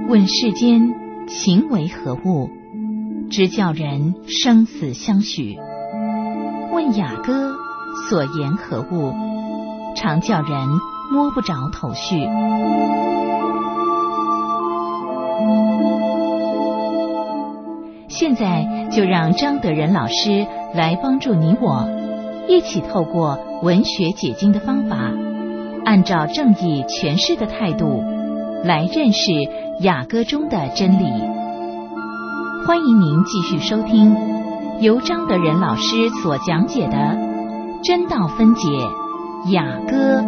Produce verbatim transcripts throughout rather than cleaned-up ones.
问世间情为何物，直叫人生死相许。问雅歌所言何物，常叫人摸不着头绪。现在就让张德仁老师来帮助你我，一起透过文学解经的方法，按照正义诠释的态度，来认识雅歌中的真理。欢迎您继续收听由张德仁老师所讲解的《真道分解雅歌》。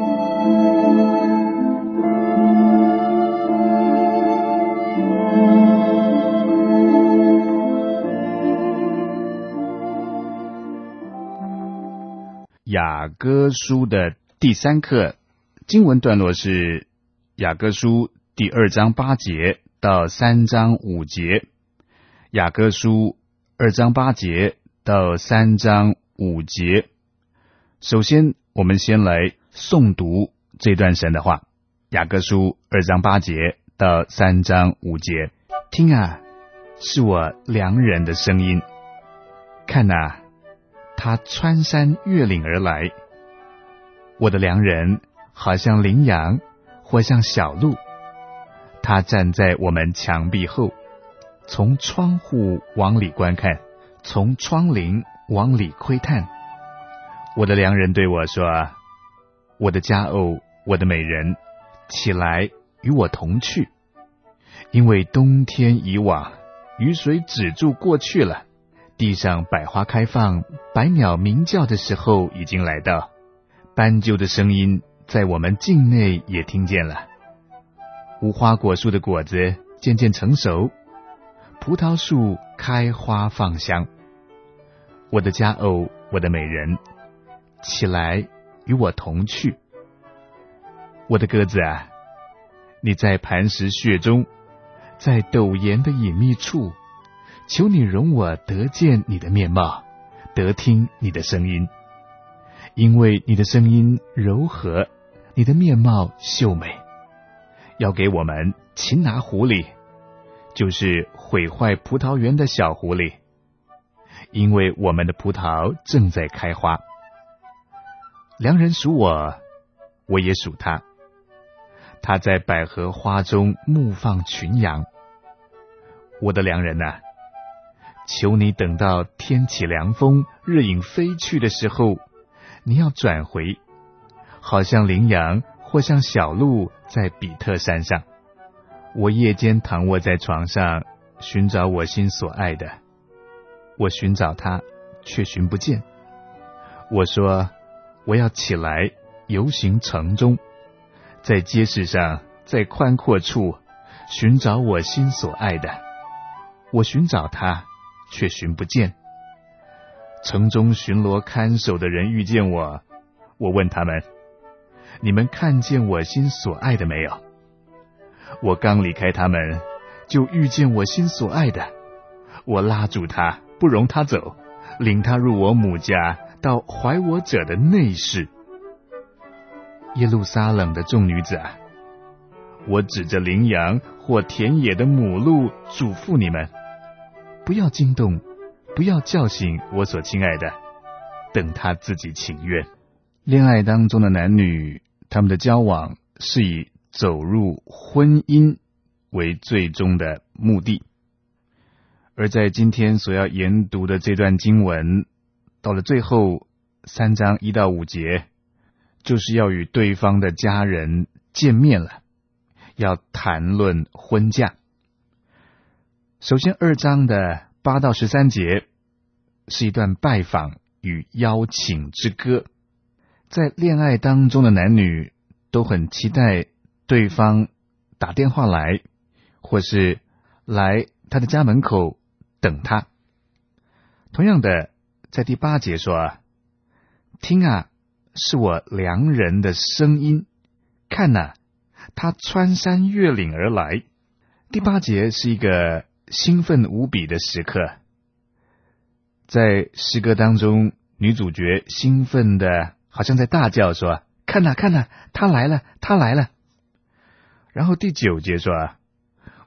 雅歌书的第三课经文段落是雅歌书第二章八节到三章五节。雅歌书二章八节到三章五节。首先，我们先来诵读这段神的话。雅歌书二章八节到三章五节。听啊，是我良人的声音。看啊，他穿山越岭而来。我的良人好像羚羊，或像小鹿。他站在我们墙壁后，从窗户往里观看，从窗棂往里窥探。我的良人对我说：我的佳偶，我的美人，起来与我同去。因为冬天已往，雨水止住过去了，地上百花开放，百鸟鸣叫的时候已经来到。斑鸠的声音在我们境内也听见了。无花果树的果子渐渐成熟，葡萄树开花放香。我的佳偶，我的美人，起来与我同去。我的鸽子啊，你在磐石穴中，在陡岩的隐秘处，求你容我得见你的面貌，得听你的声音。因为你的声音柔和，你的面貌秀美。要给我们擒拿狐狸，就是毁坏葡萄园的小狐狸。因为我们的葡萄正在开花。良人属我，我也属他。他在百合花中牧放群羊。我的良人啊，求你等到天起凉风，日影飞去的时候，你要转回，好像羚羊或像小鹿在比特山上。我夜间躺卧在床上，寻找我心所爱的。我寻找他，却寻不见。我说，我要起来游行城中，在街市上，在宽阔处寻找我心所爱的。我寻找他，却寻不见。城中巡逻看守的人遇见我，我问他们：你们看见我心所爱的没有？我刚离开他们，就遇见我心所爱的。我拉住他，不容他走，领他入我母家，到怀我者的内室。耶路撒冷的众女子啊，我指着羚羊或田野的母鹿嘱咐你们：不要惊动，不要叫醒我所亲爱的，等他自己情愿。恋爱当中的男女，他们的交往是以走入婚姻为最终的目的。而在今天所要研读的这段经文，到了最后三章一到五节，就是要与对方的家人见面了，要谈论婚嫁。首先二章的八到十三节是一段拜访与邀请之歌。在恋爱当中的男女都很期待对方打电话来，或是来他的家门口等他。同样的，在第八节说：听啊，是我良人的声音。看啊，他穿山越岭而来。第八节是一个兴奋无比的时刻。在诗歌当中，女主角兴奋的好像在大叫说：看啊看啊，他来了他来了。然后第九节说：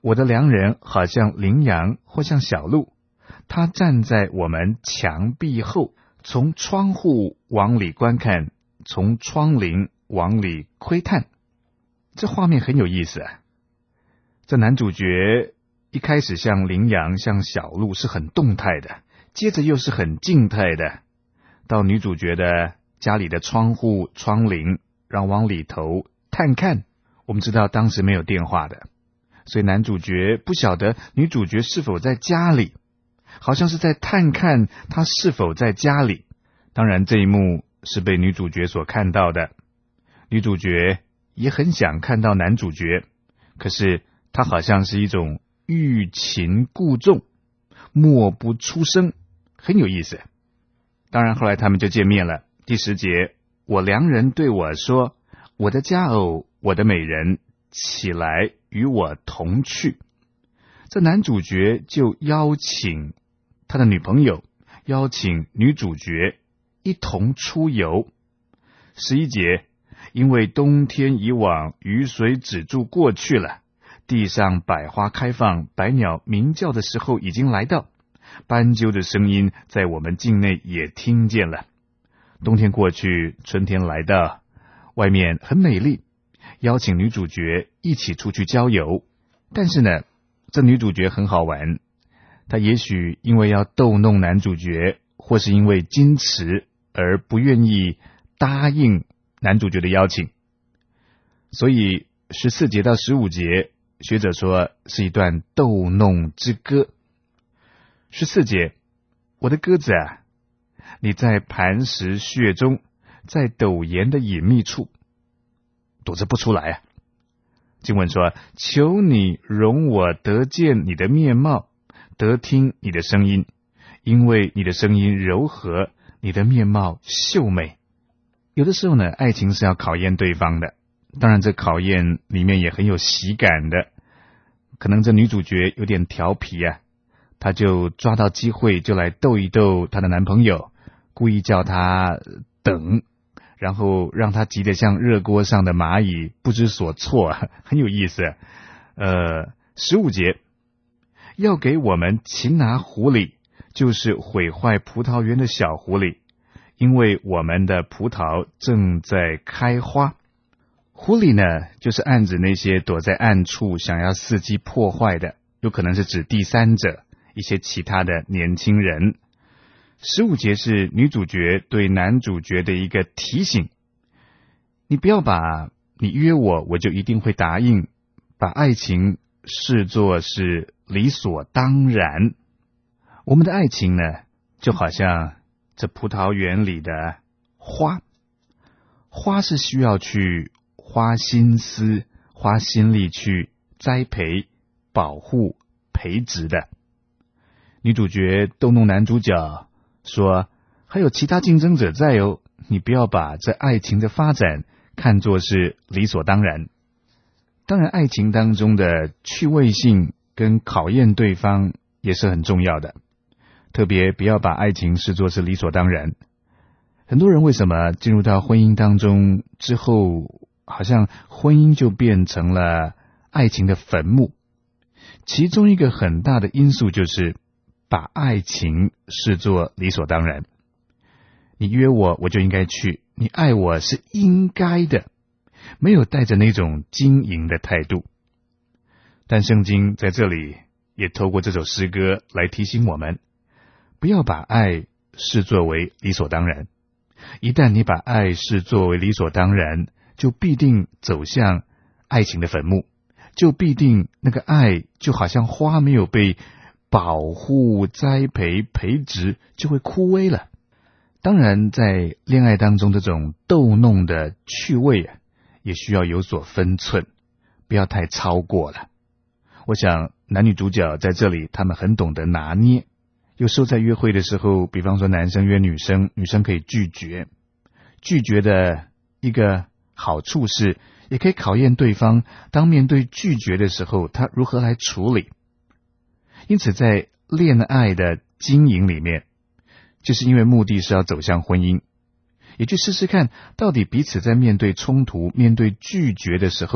我的良人好像羚羊或像小鹿，他站在我们墙壁后，从窗户往里观看，从窗棂往里窥探。这画面很有意思啊。这男主角一开始像羚羊像小鹿是很动态的，接着又是很静态的，到女主角的家里的窗户窗棂，然后往里头探看。我们知道当时没有电话的，所以男主角不晓得女主角是否在家里，好像是在探看她是否在家里。当然这一幕是被女主角所看到的，女主角也很想看到男主角，可是她好像是一种欲擒故纵，默不出声，很有意思。当然后来他们就见面了。第十节，我良人对我说，我的佳偶，我的美人，起来与我同去。这男主角就邀请他的女朋友，邀请女主角一同出游。十一节，因为冬天以往，雨水止住过去了，地上百花开放，百鸟鸣叫的时候已经来到，斑鸠的声音在我们境内也听见了。冬天过去，春天来到，外面很美丽，邀请女主角一起出去郊游。但是呢，这女主角很好玩，她也许因为要逗弄男主角，或是因为矜持而不愿意答应男主角的邀请。所以十四节到十五节，学者说是一段逗弄之歌。十四节，我的鸽子啊，你在磐石穴中，在陡岩的隐秘处，躲着不出来啊。经文说，求你容我得见你的面貌，得听你的声音，因为你的声音柔和，你的面貌秀美。有的时候呢，爱情是要考验对方的，当然这考验里面也很有喜感的。可能这女主角有点调皮啊，她就抓到机会就来逗一逗她的男朋友，故意叫他等，然后让他急得像热锅上的蚂蚁，不知所措，很有意思。呃，十五节，要给我们擒拿狐狸，就是毁坏葡萄园的小狐狸，因为我们的葡萄正在开花。狐狸呢，就是暗指那些躲在暗处想要伺机破坏的，有可能是指第三者，一些其他的年轻人。十五节是女主角对男主角的一个提醒，你不要把你约我我就一定会答应，把爱情视作是理所当然。我们的爱情呢，就好像这葡萄园里的花，花是需要去花心思花心力去栽培保护培植的。女主角逗弄男主角说，还有其他竞争者在哦，你不要把这爱情的发展看作是理所当然。当然爱情当中的趣味性跟考验对方也是很重要的，特别不要把爱情视作是理所当然。很多人为什么进入到婚姻当中之后，好像婚姻就变成了爱情的坟墓？其中一个很大的因素就是把爱情视作理所当然。你约我我就应该去，你爱我是应该的，没有带着那种经营的态度。但圣经在这里也透过这首诗歌来提醒我们，不要把爱视作为理所当然。一旦你把爱视作为理所当然，就必定走向爱情的坟墓，就必定那个爱就好像花没有被保护栽培培植，就会枯萎了。当然在恋爱当中这种逗弄的趣味啊，也需要有所分寸，不要太超过了。我想男女主角在这里他们很懂得拿捏，有时候在约会的时候，比方说男生约女生，女生可以拒绝，拒绝的一个好处是也可以考验对方当面对拒绝的时候他如何来处理。因此在恋爱的经营里面，就是因为目的是要走向婚姻，也去试试看到底彼此在面对冲突面对拒绝的时候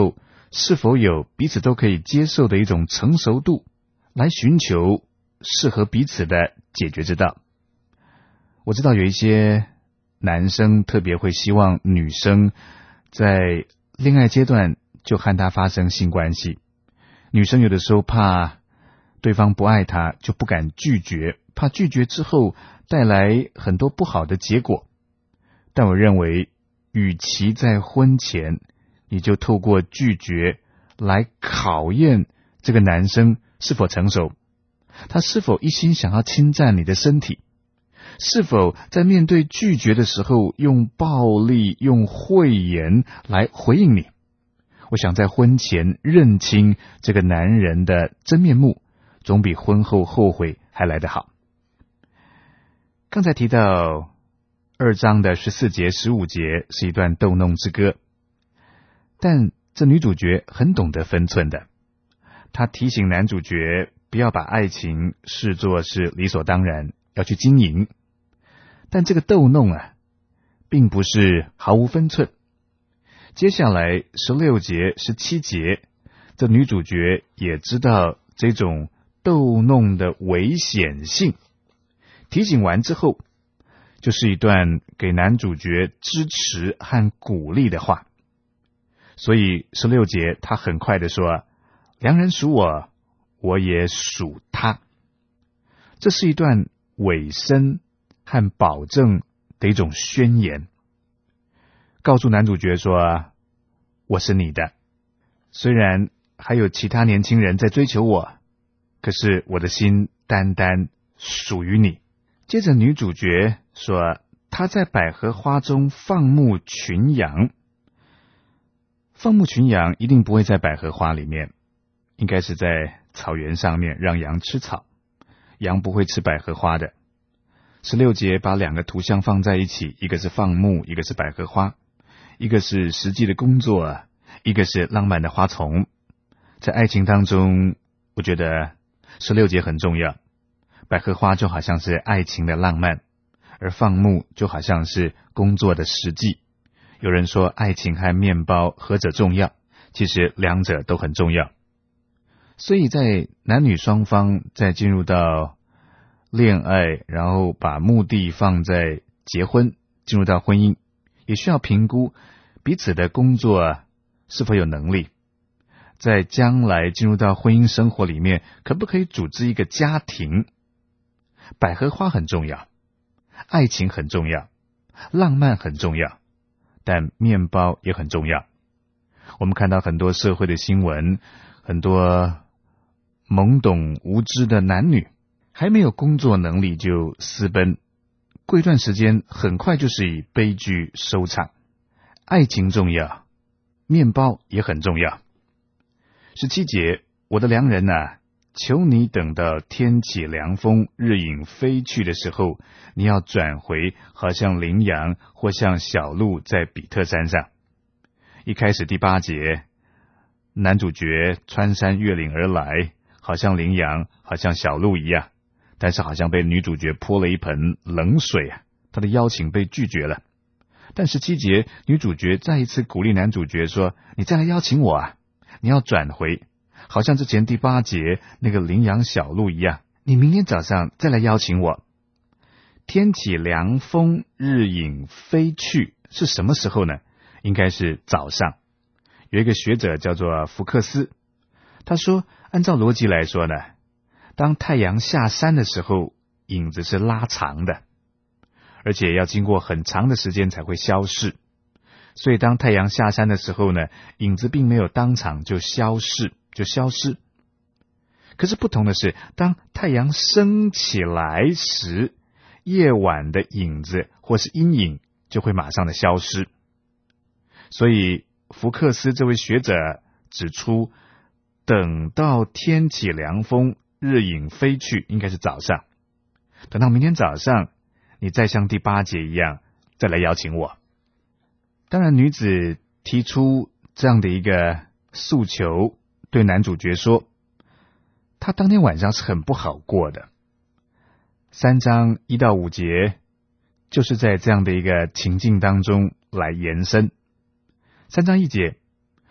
是否有彼此都可以接受的一种成熟度，来寻求适合彼此的解决之道。我知道有一些男生特别会希望女生在恋爱阶段就和他发生性关系，女生有的时候怕对方不爱她，就不敢拒绝，怕拒绝之后带来很多不好的结果。但我认为，与其在婚前你就透过拒绝来考验这个男生是否成熟，他是否一心想要侵占你的身体，是否在面对拒绝的时候用暴力用讳言来回应你。我想在婚前认清这个男人的真面目，总比婚后后悔还来得好。刚才提到二章的十四节十五节是一段逗弄之歌，但这女主角很懂得分寸的，她提醒男主角不要把爱情视作是理所当然，要去经营。但这个逗弄啊，并不是毫无分寸。接下来十六节十七节，这女主角也知道这种逗弄的危险性，提醒完之后，就是一段给男主角支持和鼓励的话。所以十六节他很快的说，良人属我，我也属他。这是一段委身和保证的一种宣言，告诉男主角说，我是你的，虽然还有其他年轻人在追求我，可是我的心单单属于你。接着女主角说，她在百合花中放牧群羊。放牧群羊一定不会在百合花里面，应该是在草原上面让羊吃草，羊不会吃百合花的。十六节把两个图像放在一起，一个是放牧，一个是百合花，一个是实际的工作，一个是浪漫的花丛。在爱情当中，我觉得十六节很重要。百合花就好像是爱情的浪漫，而放牧就好像是工作的实际。有人说爱情和面包何者重要，其实两者都很重要。所以在男女双方在进入到恋爱，然后把目的放在结婚，进入到婚姻，也需要评估彼此的工作是否有能力，在将来进入到婚姻生活里面，可不可以组织一个家庭。百合花很重要，爱情很重要，浪漫很重要，但面包也很重要。我们看到很多社会的新闻，很多懵懂无知的男女还没有工作能力就私奔，过一段时间很快就是以悲剧收场。爱情重要，面包也很重要。十七节，我的良人啊，求你等到天起凉风，日影飞去的时候，你要转回，好像羚羊或像小鹿在比特山上。一开始第八节，男主角穿山越岭而来，好像羚羊，好像小鹿一样，但是好像被女主角泼了一盆冷水啊，他的邀请被拒绝了。但十七节，女主角再一次鼓励男主角说，你再来邀请我啊，你要转回，好像之前第八节那个羚羊小鹿一样，你明天早上再来邀请我。天起凉风，日影飞去，是什么时候呢？应该是早上。有一个学者叫做福克斯，他说按照逻辑来说呢，当太阳下山的时候，影子是拉长的，而且要经过很长的时间才会消逝。所以当太阳下山的时候呢，影子并没有当场就消逝就消失。可是不同的是，当太阳升起来时，夜晚的影子或是阴影就会马上的消失。所以福克斯这位学者指出，等到天起凉风，日影飞去，应该是早上。等到明天早上，你再像第八节一样再来邀请我。当然女子提出这样的一个诉求，对男主角说，他当天晚上是很不好过的。三章一到五节就是在这样的一个情境当中来延伸。三章一节，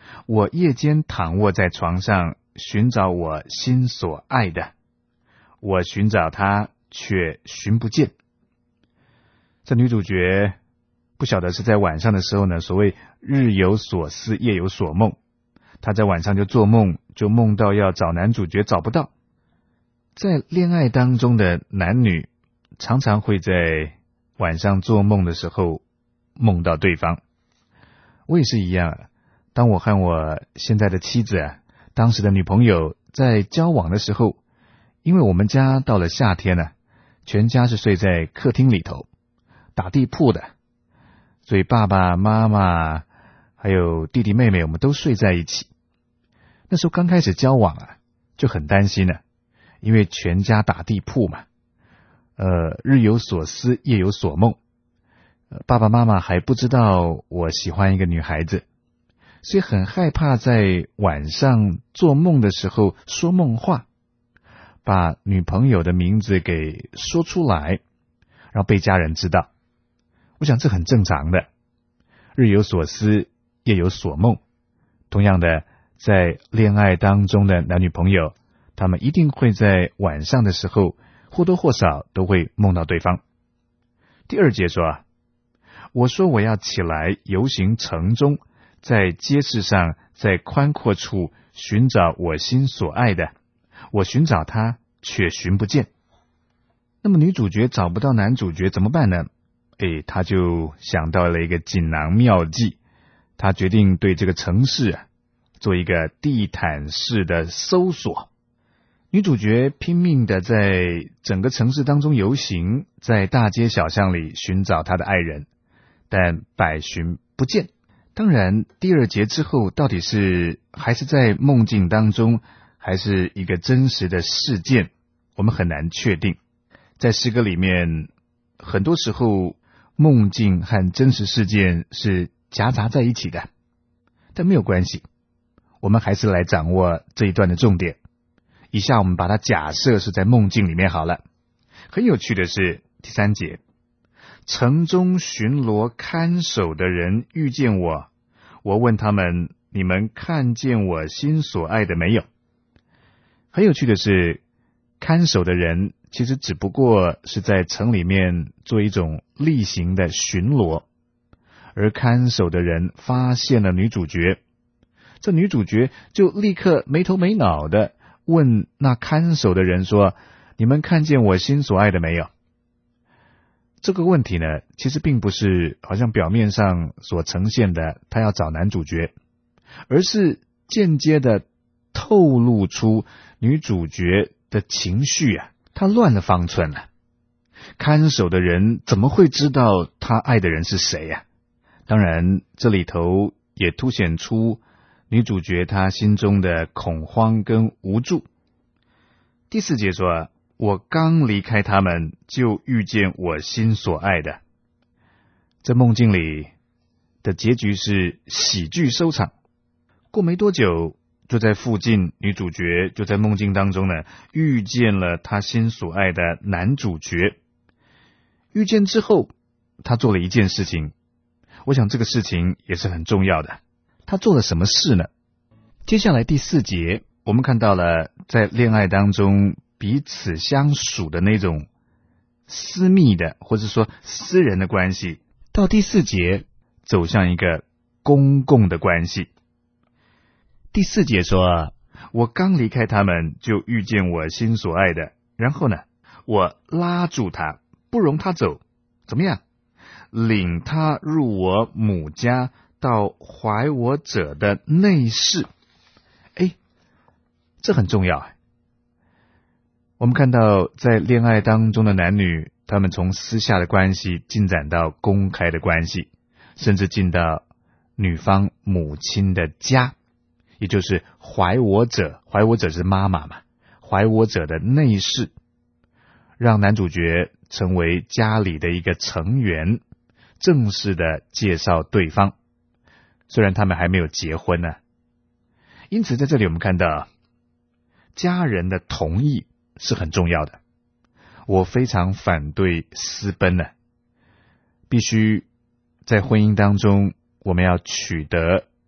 我夜间躺卧在床上，寻找我心所爱的，我寻找他，却寻不见。这女主角不晓得是在晚上的时候呢，所谓日有所思，夜有所梦，她在晚上就做梦，就梦到要找男主角找不到。在恋爱当中的男女常常会在晚上做梦的时候梦到对方。我也是一样，当我和我现在的妻子啊，当时的女朋友在交往的时候，因为我们家到了夏天呢、啊，全家是睡在客厅里头，打地铺的，所以爸爸妈妈还有弟弟妹妹我们都睡在一起。那时候刚开始交往啊，就很担心了、啊，因为全家打地铺嘛，呃，日有所思，夜有所梦。呃，爸爸妈妈还不知道我喜欢一个女孩子，所以很害怕在晚上做梦的时候说梦话，把女朋友的名字给说出来，然后被家人知道。我想这很正常的，日有所思，夜有所梦。同样的，在恋爱当中的男女朋友，他们一定会在晚上的时候或多或少都会梦到对方。第二节说，我说我要起来游行城中，在街市上，在宽阔处寻找我心所爱的，我寻找他，却寻不见。那么女主角找不到男主角怎么办呢？诶，她就想到了一个锦囊妙计，她决定对这个城市啊做一个地毯式的搜索。女主角拼命的在整个城市当中游行，在大街小巷里寻找她的爱人，但百寻不见。当然第二节之后到底是还是在梦境当中，还是一个真实的事件，我们很难确定。在诗歌里面很多时候梦境和真实事件是夹杂在一起的，但没有关系，我们还是来掌握这一段的重点。以下我们把它假设是在梦境里面好了。很有趣的是第三节，城中巡逻看守的人遇见我，我问他们，你们看见我心所爱的没有？很有趣的是，看守的人其实只不过是在城里面做一种例行的巡逻，而看守的人发现了女主角，这女主角就立刻没头没脑的问那看守的人说，你们看见我心所爱的没有？这个问题呢，其实并不是好像表面上所呈现的他要找男主角，而是间接的透露出女主角的情绪啊，她乱了方寸了。看守的人怎么会知道他爱的人是谁呀、啊？当然这里头也凸显出女主角她心中的恐慌跟无助。第四节说，我刚离开他们，就遇见我心所爱的。这梦境里的结局是喜剧收场。过没多久，就在附近，女主角就在梦境当中呢，遇见了她心所爱的男主角。遇见之后，她做了一件事情，我想这个事情也是很重要的。她做了什么事呢？接下来第四节，我们看到了在恋爱当中彼此相属的那种私密的或者说私人的关系，到第四节走向一个公共的关系。第四节说，我刚离开他们，就遇见我心所爱的，然后呢，我拉住他，不容他走，怎么样？领他入我母家，到怀我者的内室。诶，这很重要。我们看到在恋爱当中的男女，他们从私下的关系进展到公开的关系，甚至进到女方母亲的家，也就是怀我者，怀我者是妈妈嘛，怀我者的内室，让男主角成为家里的一个成员，正式的介绍对方，虽然他们还没有结婚呢、啊。因此在这里我们看到家人的同意是很重要的。我非常反对私奔呢、啊，必须在婚姻当中我们要取得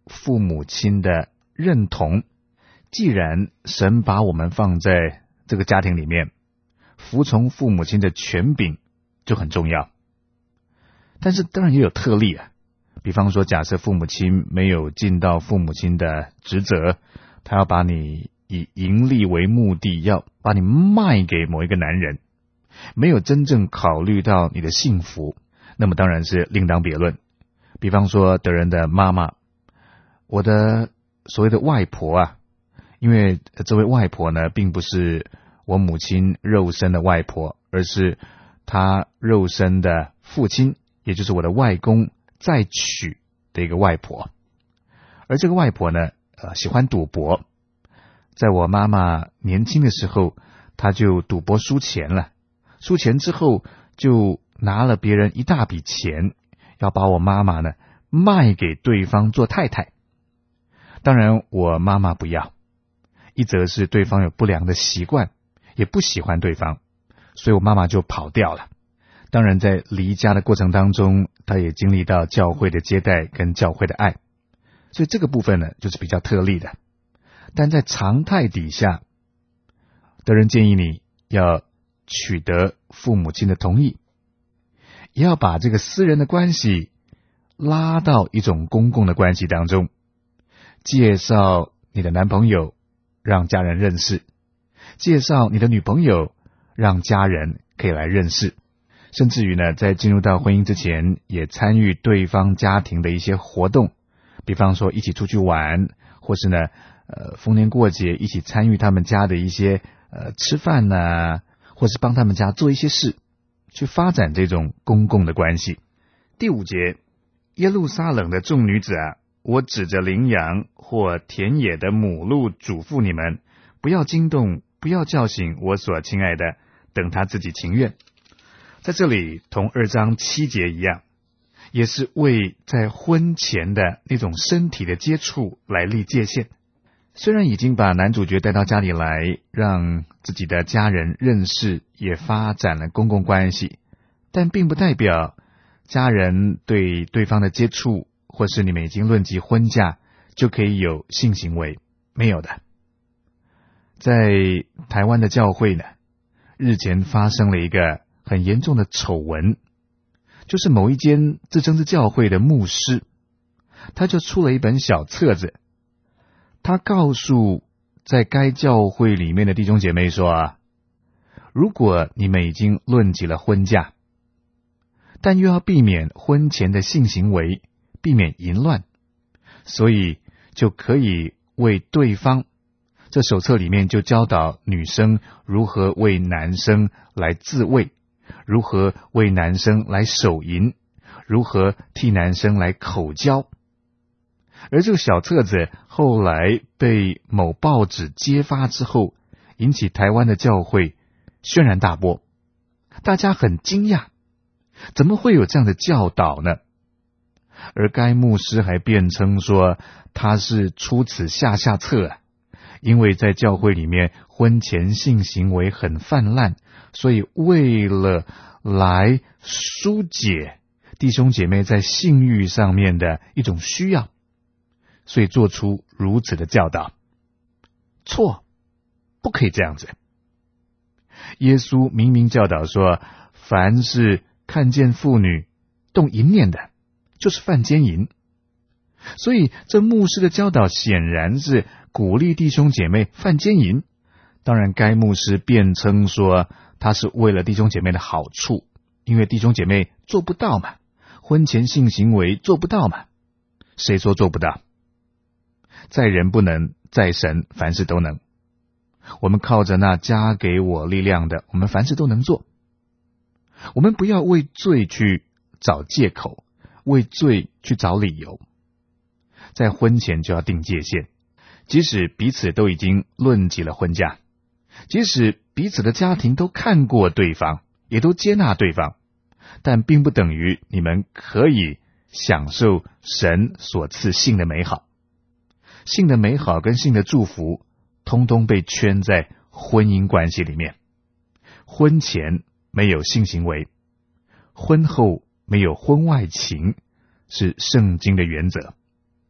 父母亲的认同。既然神把我们放在这个家庭里面，服从父母亲的权柄就很重要。但是当然也有特例啊，比方说假设父母亲没有尽到父母亲的职责，他要把你以盈利为目的，要把你卖给某一个男人，没有真正考虑到你的幸福，那么当然是另当别论。比方说德仁的妈妈，我的所谓的外婆啊，因为这位外婆呢并不是我母亲肉身的外婆，而是她肉身的父亲，也就是我的外公再娶的一个外婆。而这个外婆呢呃，喜欢赌博，在我妈妈年轻的时候，她就赌博输钱了，输钱之后就拿了别人一大笔钱，要把我妈妈呢卖给对方做太太。当然我妈妈不要，一则是对方有不良的习惯，也不喜欢对方，所以我妈妈就跑掉了。当然在离家的过程当中，她也经历到教会的接待跟教会的爱，所以这个部分呢就是比较特例的。但在常态底下，德仁建议你要取得父母亲的同意，也要把这个私人的关系拉到一种公共的关系当中，介绍你的男朋友让家人认识，介绍你的女朋友让家人可以来认识，甚至于呢在进入到婚姻之前也参与对方家庭的一些活动，比方说一起出去玩，或是呢呃逢年过节一起参与他们家的一些呃吃饭啊，或是帮他们家做一些事，去发展这种公共的关系。第五节，耶路撒冷的众女子啊，我指着羚羊或田野的母鹿嘱咐你们，不要惊动，不要叫醒我所亲爱的，等他自己情愿。在这里同二章七节一样，也是为在婚前的那种身体的接触来立界限。虽然已经把男主角带到家里来，让自己的家人认识，也发展了公共关系，但并不代表家人对对方的接触，或是你们已经论及婚嫁，就可以有性行为，没有的。在台湾的教会呢，日前发生了一个很严重的丑闻，就是某一间自称是教会的牧师，他就出了一本小册子，他告诉在该教会里面的弟兄姐妹说啊，如果你们已经论及了婚嫁，但又要避免婚前的性行为，避免淫乱，所以就可以为对方，这手册里面就教导女生如何为男生来自慰，如何为男生来手淫，如何替男生来口交。而这个小册子后来被某报纸揭发之后，引起台湾的教会轩然大波，大家很惊讶，怎么会有这样的教导呢？而该牧师还辩称说他是出此下下策啊，因为在教会里面婚前性行为很泛滥，所以为了来疏解弟兄姐妹在性欲上面的一种需要，所以做出如此的教导。错，不可以这样子。耶稣明明教导说，凡是看见妇女动淫念的，就是犯奸淫。所以这牧师的教导显然是鼓励弟兄姐妹犯奸淫。当然该牧师辩称说他是为了弟兄姐妹的好处，因为弟兄姐妹做不到嘛，婚前性行为做不到嘛。谁说做不到？在人不能，在神凡事都能。我们靠着那加给我力量的，我们凡事都能做。我们不要为罪去找借口，为罪去找理由。在婚前就要定界限，即使彼此都已经论及了婚嫁，即使彼此的家庭都看过对方，也都接纳对方，但并不等于你们可以享受神所赐性的美好。性的美好跟性的祝福通通被圈在婚姻关系里面。婚前没有性行为，婚后没有婚外情，是圣经的原则。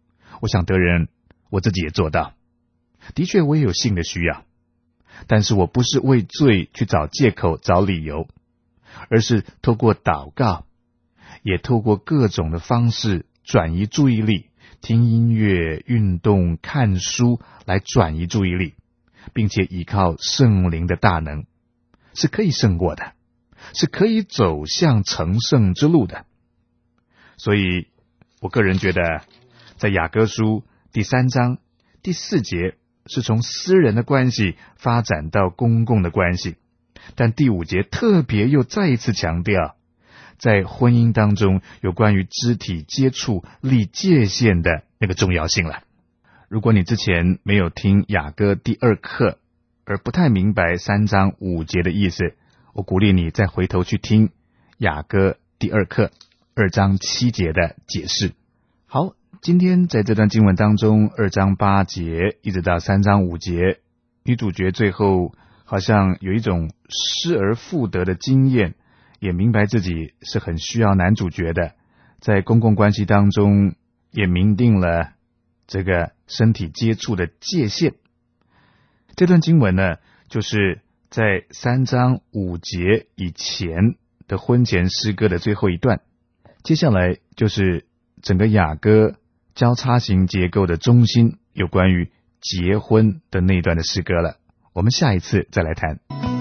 我想得人，我自己也做到。的确，我也有性的需要，但是我不是为罪去找借口、找理由，而是透过祷告，也透过各种的方式转移注意力，听音乐、运动、看书来转移注意力，并且依靠圣灵的大能，是可以胜过的，是可以走向成圣之路的。所以我个人觉得，在雅歌书第三章第四节是从私人的关系发展到公共的关系，但第五节特别又再一次强调，在婚姻当中有关于肢体接触立界限的那个重要性了。如果你之前没有听雅歌第二课，而不太明白三章五节的意思，我鼓励你再回头去听雅歌第二课二章七节的解释。好，今天在这段经文当中，二章八节一直到三章五节，女主角最后好像有一种失而复得的经验，也明白自己是很需要男主角的，在公共关系当中也明定了这个身体接触的界限。这段经文呢，就是在三章五节以前的婚前诗歌的最后一段，接下来就是整个雅歌交叉型结构的中心，有关于结婚的那一段的诗歌了。我们下一次再来谈。